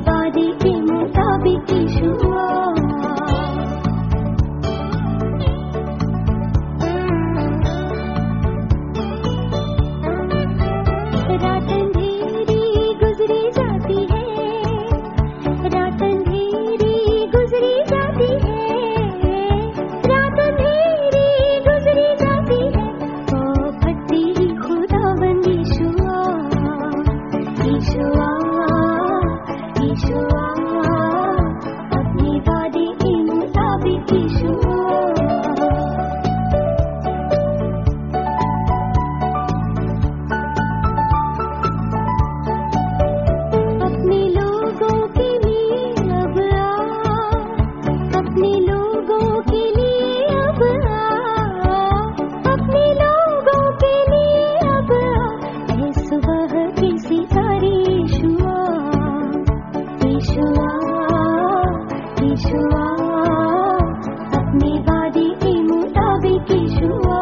वादे के मुताबिक यीशुआ रात अंधेरी गुजरी जाती है, रात अंधेरी गुजरी जाती है, रात अंधेरी गुजरी जाती है। ओ भक्ति ही खुदावंद यीशुआ यीशुआ यीशुआ अपने वादे के मुताबिक यीशुआ अपने लोगों के लिए अब आ, अपने लोगों के लिए अब आ, अपने लोगों के लिए अब आ। ऐ सुबह के सितारे यीशुआ यीशुआ यीशुआ अपने वादे के मुताबिक यीशुआ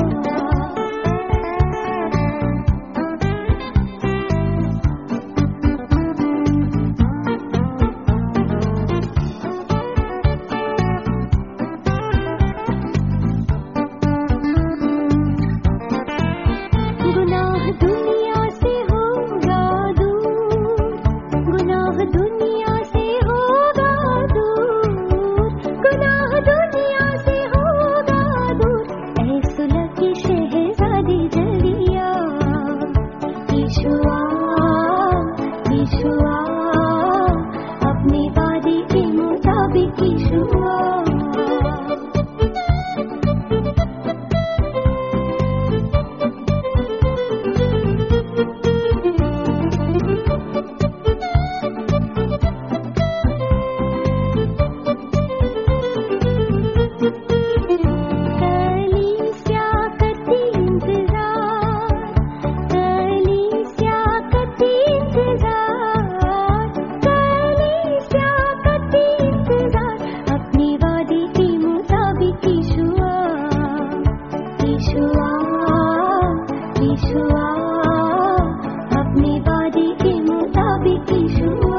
गुनाह दुनिया से होगा दूर, गुनाह दुनिया से होगा दूर, गुनाह दुनिया से होगा दूर। ऐ सुलह की शहजादी जल्दी आ, यीशुआ यीशुआ अपने वादे के मुताबिक यीशुआ कलीसिया करती इंतजार, कलीसिया करती इंतजार, कलीसिया करती इंतजार। अपने वादे के मुताबिक यीशुआ यीशुआ यीशुआ अपने वादे के मुताबिक यीशुआ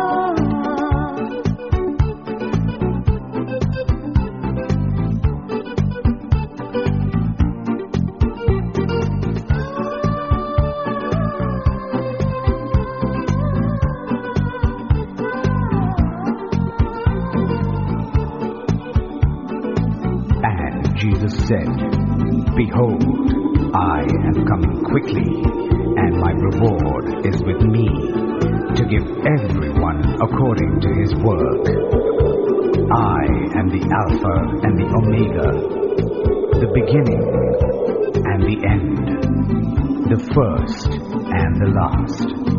And Jesus said, Behold, I am coming quickly, and my reward is with me, to give everyone according to his work. I am the Alpha and the Omega, the beginning and the end, the first and the last.